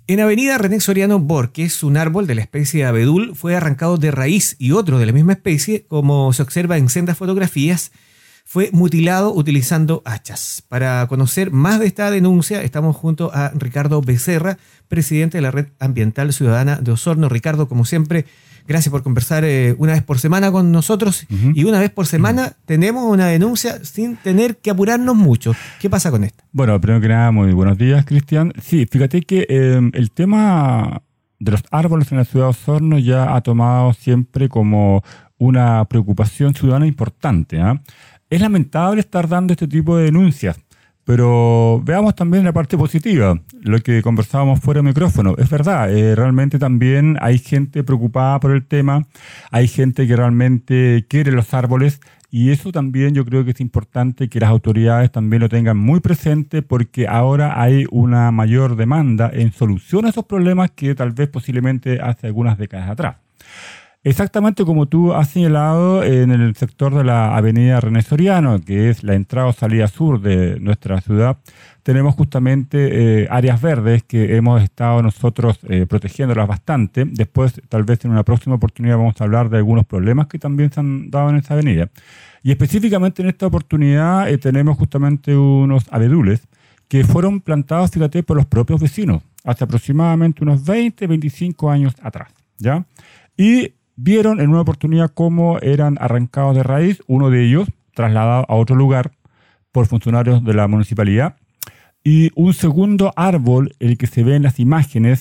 En Avenida René Soriano Borges, un árbol de la especie abedul fue arrancado de raíz y otro de la misma especie, como se observa en sendas fotografías, fue mutilado utilizando hachas. Para conocer más de esta denuncia, estamos junto a Ricardo Becerra, presidente de la Red Ambiental Ciudadana de Osorno. Ricardo, como siempre, gracias por conversar una vez por semana con nosotros. Y una vez por semana tenemos una denuncia sin tener que apurarnos mucho. ¿Qué pasa con esto? Bueno, primero que nada, muy buenos días, Cristian. Sí, fíjate que el tema de los árboles en la ciudad de Osorno ya ha tomado siempre como una preocupación ciudadana importante, ¿eh? Es lamentable estar dando este tipo de denuncias, pero veamos también la parte positiva, lo que conversábamos fuera de micrófono. Es verdad, realmente también hay gente preocupada por el tema, hay gente que realmente quiere los árboles, y eso también yo creo que es importante que las autoridades también lo tengan muy presente, porque ahora hay una mayor demanda en solución a esos problemas que tal vez posiblemente hace algunas décadas atrás. Exactamente como tú has señalado, en el sector de la avenida René Soriano, que es la entrada o salida sur de nuestra ciudad, tenemos justamente áreas verdes que hemos estado nosotros protegiéndolas bastante. Después, tal vez en una próxima oportunidad, vamos a hablar de algunos problemas que también se han dado en esa avenida. Y específicamente en esta oportunidad tenemos justamente unos abedules que fueron plantados, fíjate, por los propios vecinos, hace aproximadamente unos 20, 25 años atrás, ¿ya? Y vieron en una oportunidad cómo eran arrancados de raíz, uno de ellos trasladado a otro lugar por funcionarios de la municipalidad, y un segundo árbol, el que se ve en las imágenes,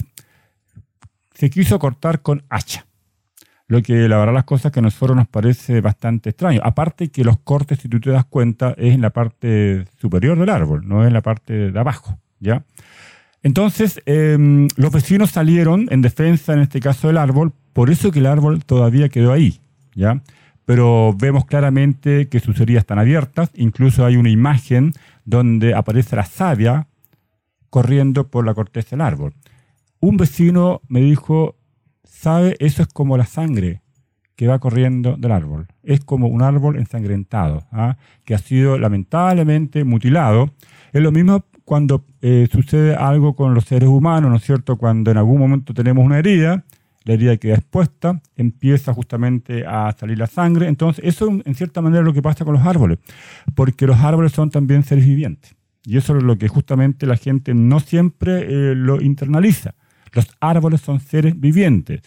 se quiso cortar con hacha. Lo que la verdad las cosas que a nosotros nos parece bastante extraño. Aparte que los cortes, si tú te das cuenta, es en la parte superior del árbol, no es en la parte de abajo, ¿ya? Entonces, los vecinos salieron en defensa, en este caso del árbol, por eso que el árbol todavía quedó ahí, ¿ya? Pero vemos claramente que sus heridas están abiertas, incluso hay una imagen donde aparece la savia corriendo por la corteza del árbol. Un vecino me dijo, ¿sabe? Eso es como la sangre que va corriendo del árbol. Es como un árbol ensangrentado, ¿ah? Que ha sido lamentablemente mutilado. Es lo mismo cuando sucede algo con los seres humanos, ¿no es cierto? Cuando en algún momento tenemos una herida, la herida queda expuesta, empieza justamente a salir la sangre. Entonces, eso en cierta manera es lo que pasa con los árboles, porque los árboles son también seres vivientes. Y eso es lo que justamente la gente no siempre lo internaliza. Los árboles son seres vivientes.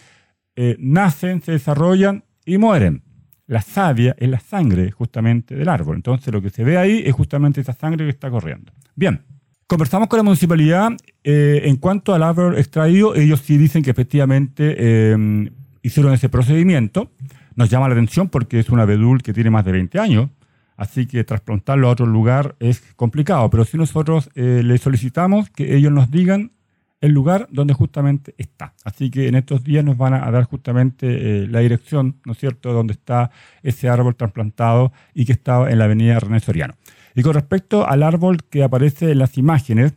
Nacen, se desarrollan y mueren. La savia es la sangre justamente del árbol. Entonces, lo que se ve ahí es justamente esa sangre que está corriendo. Bien. Conversamos con la municipalidad en cuanto al árbol extraído. Ellos sí dicen que efectivamente hicieron ese procedimiento. Nos llama la atención porque es un abedul que tiene más de 20 años, así que trasplantarlo a otro lugar es complicado. Pero sí nosotros les solicitamos que ellos nos digan el lugar donde justamente está. Así que en estos días nos van a dar justamente la dirección, ¿no es cierto?, donde está ese árbol trasplantado y que estaba en la avenida René Soriano. Y con respecto al árbol que aparece en las imágenes,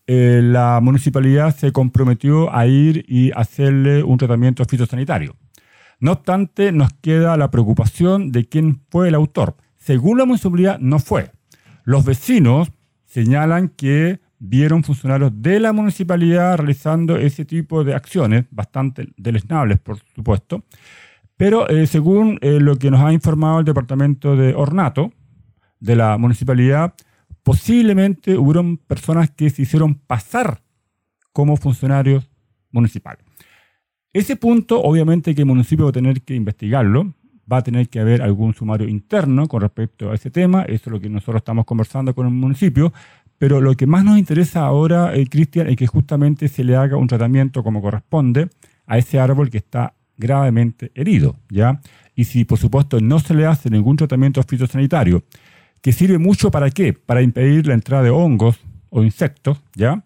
la municipalidad se comprometió a ir y hacerle un tratamiento fitosanitario. No obstante, nos queda la preocupación de quién fue el autor. Según la municipalidad, no fue. Los vecinos señalan que vieron funcionarios de la municipalidad realizando ese tipo de acciones, bastante deleznables, por supuesto. Pero según lo que nos ha informado el departamento de ornato de la municipalidad, posiblemente hubieron personas que se hicieron pasar como funcionarios municipales. Ese punto, obviamente, que el municipio va a tener que investigarlo, va a tener que haber algún sumario interno con respecto a ese tema. Eso es lo que nosotros estamos conversando con el municipio, pero lo que más nos interesa ahora, Cristian, es que justamente se le haga un tratamiento como corresponde a ese árbol que está gravemente herido, ¿ya? Y si, por supuesto, no se le hace ningún tratamiento fitosanitario, que sirve mucho ¿para qué? Para impedir la entrada de hongos o insectos, ¿ya?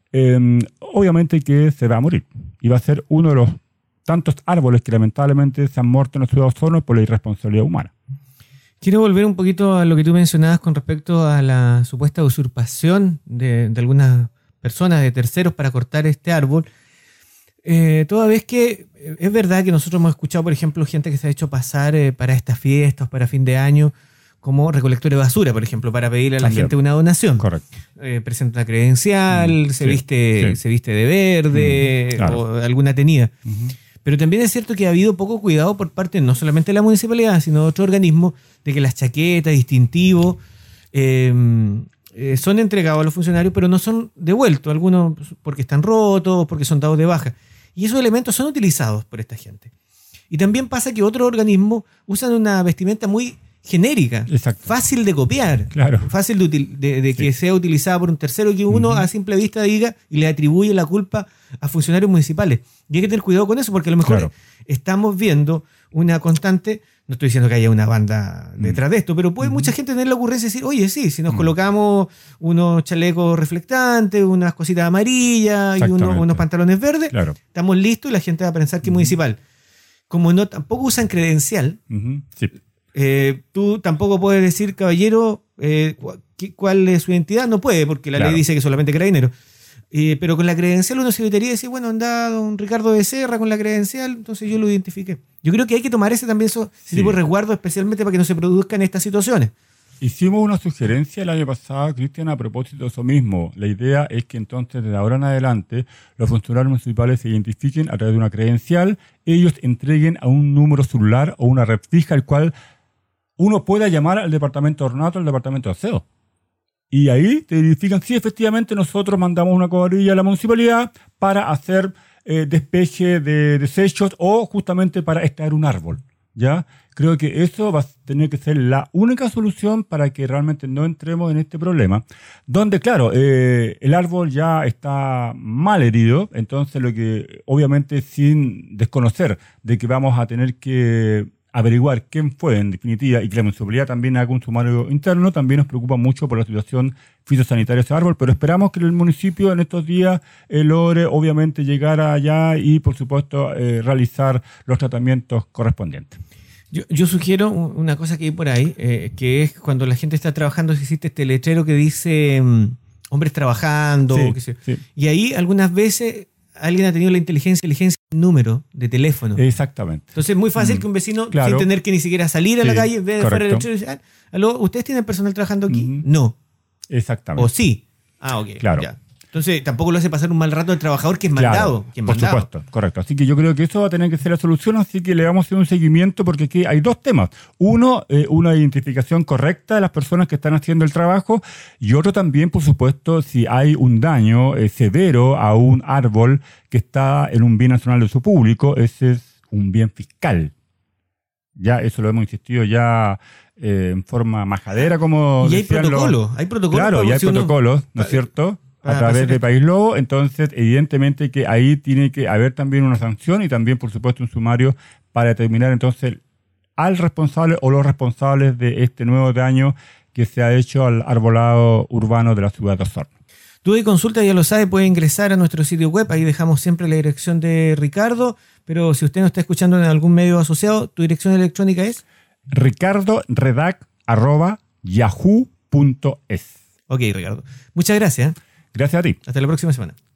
Obviamente que se va a morir. Y va a ser uno de los tantos árboles que lamentablemente se han muerto en la ciudad de Osorno por la irresponsabilidad humana. Quiero volver un poquito a lo que tú mencionabas con respecto a la supuesta usurpación de algunas personas, de terceros, para cortar este árbol. Toda vez que es verdad que nosotros hemos escuchado, por ejemplo, gente que se ha hecho pasar para estas fiestas, para fin de año, como recolector de basura, por ejemplo, para pedirle a la También. gente una donación. Correcto. Presenta una credencial, se viste de verde claro. o alguna tenida. Pero también es cierto que ha habido poco cuidado por parte no solamente de la municipalidad, sino de otro organismo, de que las chaquetas, distintivos, son entregados a los funcionarios, pero no son devueltos, algunos porque están rotos, porque son dados de baja. Y esos elementos son utilizados por esta gente. Y también pasa que otros organismos usan una vestimenta muy genérica, Exacto. fácil de copiar, Claro. fácil de que sea utilizada por un tercero, que uno a simple vista diga y le atribuye la culpa a funcionarios municipales. Y hay que tener cuidado con eso, porque a lo mejor Claro. estamos viendo una constante, no estoy diciendo que haya una banda detrás de esto, pero puede mucha gente tener la ocurrencia de decir, oye, sí, si nos colocamos unos chalecos reflectantes, unas cositas amarillas y unos pantalones verdes, Claro. estamos listos y la gente va a pensar que es municipal. Como no tampoco usan credencial, Sí. tú tampoco puedes decir, caballero, cuál es su identidad. No puede, porque la ley dice que solamente carabinero. Pero con la credencial uno se evitaría decir, bueno, anda don Ricardo Becerra con la credencial, entonces yo lo identifiqué. Yo creo que hay que tomar ese tipo de resguardo, especialmente para que no se produzcan estas situaciones. Hicimos una sugerencia el año pasado, Cristian, a propósito de eso mismo. La idea es que entonces, desde ahora en adelante, los funcionarios municipales se identifiquen a través de una credencial, ellos entreguen a un número celular o una red fija, el cual uno pueda llamar al departamento de ornato, al departamento de aseo. Y ahí te verifican si efectivamente nosotros mandamos una cuadrilla a la municipalidad para hacer despeje de desechos o justamente para extraer un árbol. ¿Ya? Creo que eso va a tener que ser la única solución para que realmente no entremos en este problema. Donde, claro, el árbol ya está mal herido, entonces lo que, obviamente, sin desconocer de que vamos a tener que averiguar quién fue en definitiva y que la municipalidad también haga un sumario interno, también nos preocupa mucho por la situación fitosanitaria de ese árbol, pero esperamos que el municipio en estos días logre obviamente llegar allá y por supuesto realizar los tratamientos correspondientes. Yo sugiero una cosa que hay por ahí, que es cuando la gente está trabajando, si existe este letrero que dice hombres trabajando, y ahí algunas veces alguien ha tenido la inteligencia número de teléfono. Exactamente. Entonces es muy fácil que un vecino, sin tener que ni siquiera salir a la calle, ve de fuera el letrero y dice, ¿aló, ¿ustedes tienen personal trabajando aquí? No. Exactamente. O sí. Ok. Claro. Ya. Entonces tampoco lo hace pasar un mal rato al trabajador que es mandado. Por supuesto, correcto. Así que yo creo que eso va a tener que ser la solución, así que le vamos a hacer un seguimiento porque aquí hay dos temas. Uno, una identificación correcta de las personas que están haciendo el trabajo y otro también, por supuesto, si hay un daño severo a un árbol que está en un bien nacional de uso público, ese es un bien fiscal. Ya eso lo hemos insistido ya en forma majadera, como y hay protocolos. Hay protocolos. Claro, y hay protocolos, ¿no es cierto? A través de País Lobo, entonces evidentemente que ahí tiene que haber también una sanción y también por supuesto un sumario para determinar entonces al responsable o los responsables de este nuevo daño que se ha hecho al arbolado urbano de la ciudad de Osorno. Duda y consulta, ya lo sabe, puede ingresar a nuestro sitio web, ahí dejamos siempre la dirección de Ricardo, pero si usted nos está escuchando en algún medio asociado, ¿tu dirección electrónica es? ricardoredac@yahoo.es. Ok, Ricardo. Muchas gracias. Gracias a ti. Hasta la próxima semana.